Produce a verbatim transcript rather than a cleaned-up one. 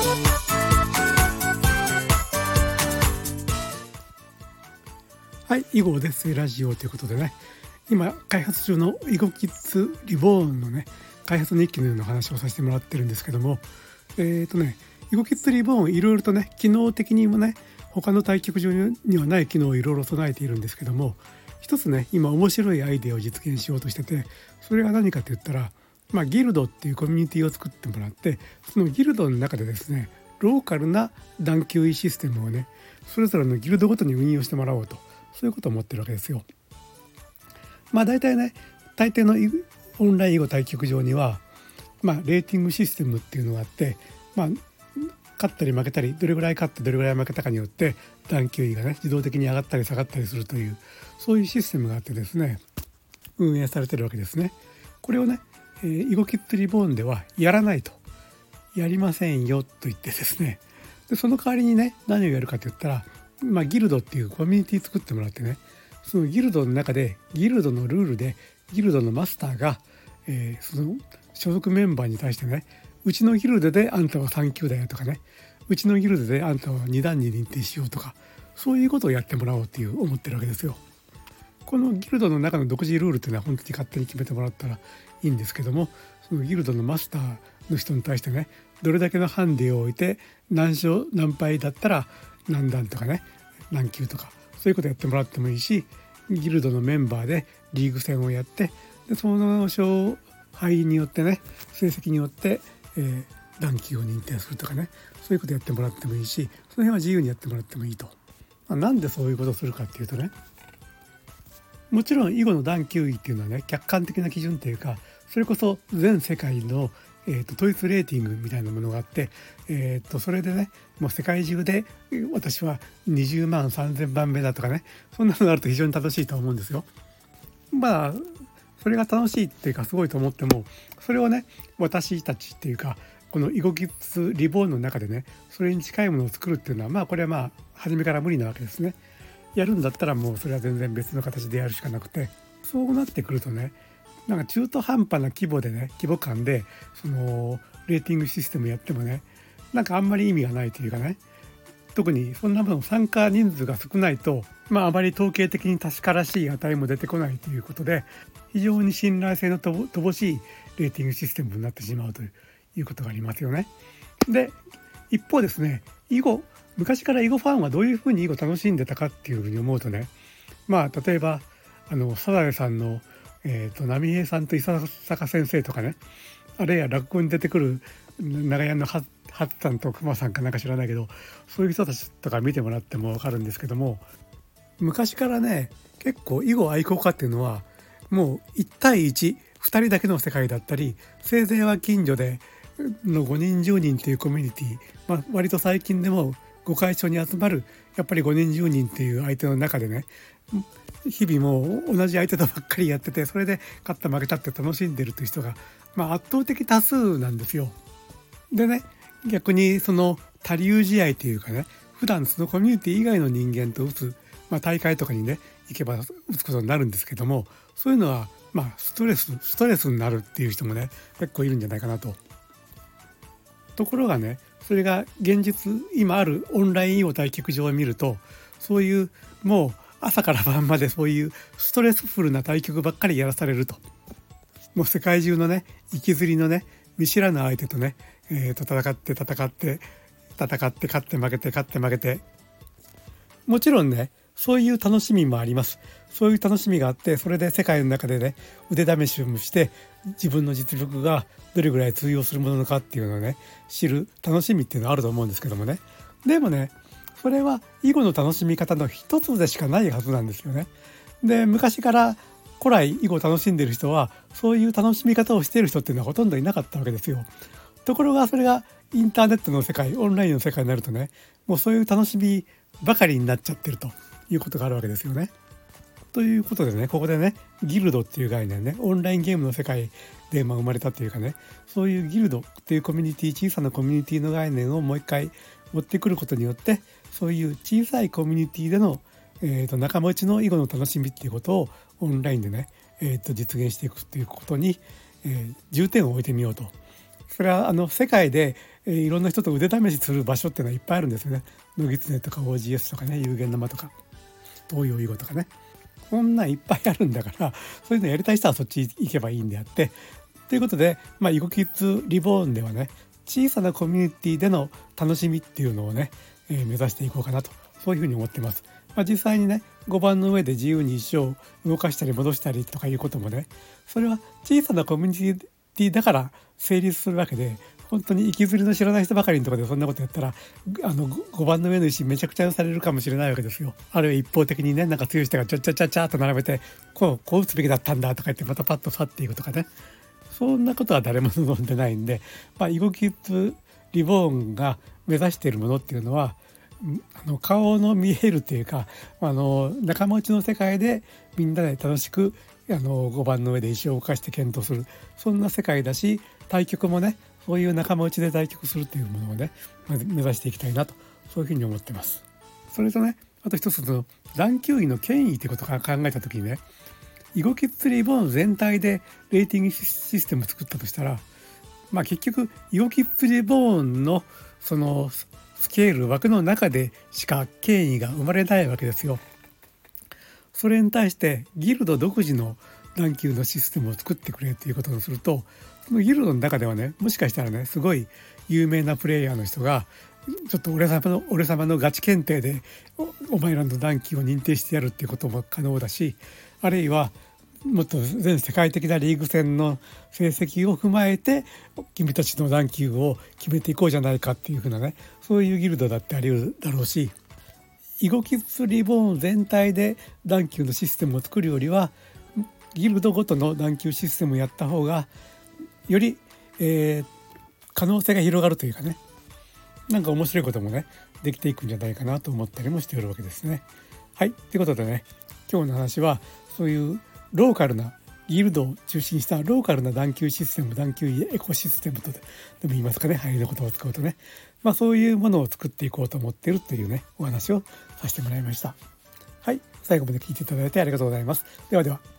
はい、囲碁ですラジオということでね、今開発中の囲碁キッズリボーンのね開発日記のような話をさせてもらってるんですけども、えーとね囲碁キッズリボーンいろいろとね機能的にもね他の対局場にはない機能をいろいろ備えているんですけども、一つね今面白いアイデアを実現しようとしてて、それが何かと言ったら、まあ、ギルドっていうコミュニティを作ってもらって、そのギルドの中でですねローカルな段級位システムをねそれぞれのギルドごとに運用してもらおうと、そういうことを思ってるわけですよ。まあ大体ね大抵のオンライン囲碁対局場には、まあ、レーティングシステムっていうのがあって、まあ、勝ったり負けたりどれぐらい勝ってどれぐらい負けたかによって段級位がね自動的に上がったり下がったりするという、そういうシステムがあってですね運営されてるわけですね。これをね、えー、囲碁キッズリボーンではやらないと、やりませんよと言ってですね、でその代わりにね何をやるかと言ったら、まあ、ギルドっていうコミュニティ作ってもらってね、そのギルドの中でギルドのルールでギルドのマスターが、えー、その所属メンバーに対してね、うちのギルドであんたはさん級だよとかね、うちのギルドであんたはに段に認定しようとか、そういうことをやってもらおうっていう思ってるわけですよ。このギルドの中の独自ルールっていうのは本当に勝手に決めてもらったらいいんですけども、そのギルドのマスターの人に対してねどれだけのハンデを置いて何勝何敗だったら何段とかね何級とか、そういうことやってもらってもいいし、ギルドのメンバーでリーグ戦をやって、でその勝敗によってね成績によって、えー、段級を認定するとかね、そういうことやってもらってもいいし、その辺は自由にやってもらってもいいと。まあ、なんでそういうことをするかっていうとね、もちろん囲碁の段級位っていうのはね客観的な基準というか、それこそ全世界のえー、と統一レーティングみたいなものがあって、えー、とそれでねもう世界中で私はにじゅうまんさんぜんばんめだとかね、そんなのがあると非常に楽しいと思うんですよ。まあそれが楽しいっていうかすごいと思っても、それをね私たちっていうかこの囲碁キッズリボーンの中でねそれに近いものを作るっていうのは、まあこれはまあ初めから無理なわけですね。やるんだったらもうそれは全然別の形でやるしかなくて、そうなってくるとねなんか中途半端な規模でね規模感でそのレーティングシステムやってもねなんかあんまり意味がないというかね、特にそんなもの参加人数が少ないと、まああまり統計的に確からしい値も出てこないということで、非常に信頼性の乏しいレーティングシステムになってしまうということがありますよね。で一方ですね、囲碁昔から囲碁ファンはどういうふうに囲碁楽しんでたかっていうふうに思うとね、まあ例えばあのサザエさんのえー、と波平さんと伊佐坂先生とかね、あるいは落語に出てくる長屋のはっさんと熊さんかなんか知らないけど、そういう人たちとか見てもらっても分かるんですけども、昔からね結構囲碁愛好家っていうのはもういち対いち、ふたりだけの世界だったり、せいぜいは近所でのごにんじゅうにんっていうコミュニティ、まあ、割と最近でもごかい所に集まるやっぱりごにんじゅうにんっていう相手の中でね日々もう同じ相手とばっかりやってて、それで勝った負けたって楽しんでるという人が、まあ、圧倒的多数なんですよ。でね逆にその他流試合というかね、普段そのコミュニティ以外の人間と打つ、まあ、大会とかにね行けば打つことになるんですけども、そういうのはまあストレスストレスになるっていう人もね結構いるんじゃないかなと。ところがねそれが現実今あるオンライン囲碁対局場を見ると、そういうもう朝から晩までそういうストレスフルな対局ばっかりやらされると、もう世界中のね息づりのね見知らぬ相手とね、えー、と戦って戦って戦って勝って負けて勝って負けて、もちろんねそういう楽しみもあります。そういう楽しみがあって、それで世界の中でね腕試しをして自分の実力がどれぐらい通用するものなのかっていうのをね知る楽しみっていうのはあると思うんですけどもね、でもねそれは囲碁の楽しみ方の一つでしかないはずなんですよね。で昔から古来囲碁を楽しんでいる人はそういう楽しみ方をしている人っていうのはほとんどいなかったわけですよ。ところがそれがインターネットの世界オンラインの世界になるとねもうそういう楽しみばかりになっちゃってるということがあるわけですよね。ということでねここでねギルドっていう概念ねオンラインゲームの世界でまあ生まれたっていうかね、そういうギルドっていうコミュニティ小さなコミュニティの概念をもう一回持ってくることによって、そういう小さいコミュニティでの、えー、と仲間内の囲碁の楽しみっていうことをオンラインでね、えー、と実現していくっていうことに、えー、重点を置いてみようとそれはあの世界で、えー、いろんな人と腕試しする場所っていうのはいっぱいあるんですよね。ノギツネとか オージーエス とかね、有限生とか東洋囲碁とかね、こんなんいっぱいあるんだから、そういうのやりたい人はそっち行けばいいんであって、ということで、まあ、囲碁キッズリボーンではね、小さなコミュニティでの楽しみっていうのをね、えー、目指していこうかなと、そういうふうに思ってます。まあ、実際にね、碁盤の上で自由に石を動かしたり戻したりとかいうこともね、それは小さなコミュニティだから成立するわけで、本当に行きずりの知らない人ばかりのところでそんなことやったら、あの碁盤の上の石めちゃくちゃされるかもしれないわけですよ。あるいは一方的にね、なんか強い人がちゃちゃちゃちゃっと並べて、こうこう打つべきだったんだとか言ってまたパッと去っていくとかね、そんなことは誰も望んでないんで、まあ、囲碁キッズリボーンが目指しているものっていうのは、あの顔の見えるというか、あの仲間内の世界でみんなで楽しくあの碁盤の上で石を動かして検討する、そんな世界だし、対局もね、そういう仲間内で対局するというものをね、目指していきたいなと、そういうふうに思ってます。それとね、あと一つの段級位の権威ということを考えた時にね、囲碁キッズリボーン全体でレーティングシステムを作ったとしたら、まあ結局囲碁キッズリボーンのそのスケール枠の中でしか権威が生まれないわけですよ。それに対してギルド独自の段級のシステムを作ってくれということをすると、そのギルドの中ではね、もしかしたらね、すごい有名なプレイヤーの人がちょっと俺様の俺様のガチ検定で お, お前らの段級を認定してやるっていうことも可能だし、あるいはもっと全世界的なリーグ戦の成績を踏まえて君たちの段級を決めていこうじゃないかっていうふうなね、そういうギルドだってあり得るだろうし、囲碁キッズリボーン全体で段級のシステムを作るよりは、ギルドごとの段級システムをやった方がより、えー、可能性が広がるというかね、なんか面白いこともねできていくんじゃないかなと思ったりもしているわけですね。はい、ということでね、今日の話はそういうローカルなギルドを中心したローカルな段級システム、段級エコシステムとでも言いますかね、流行りの言葉を使うとね、まあそういうものを作っていこうと思っているというね、お話をさせてもらいました。はい、最後まで聞いていただいてありがとうございます。ではでは。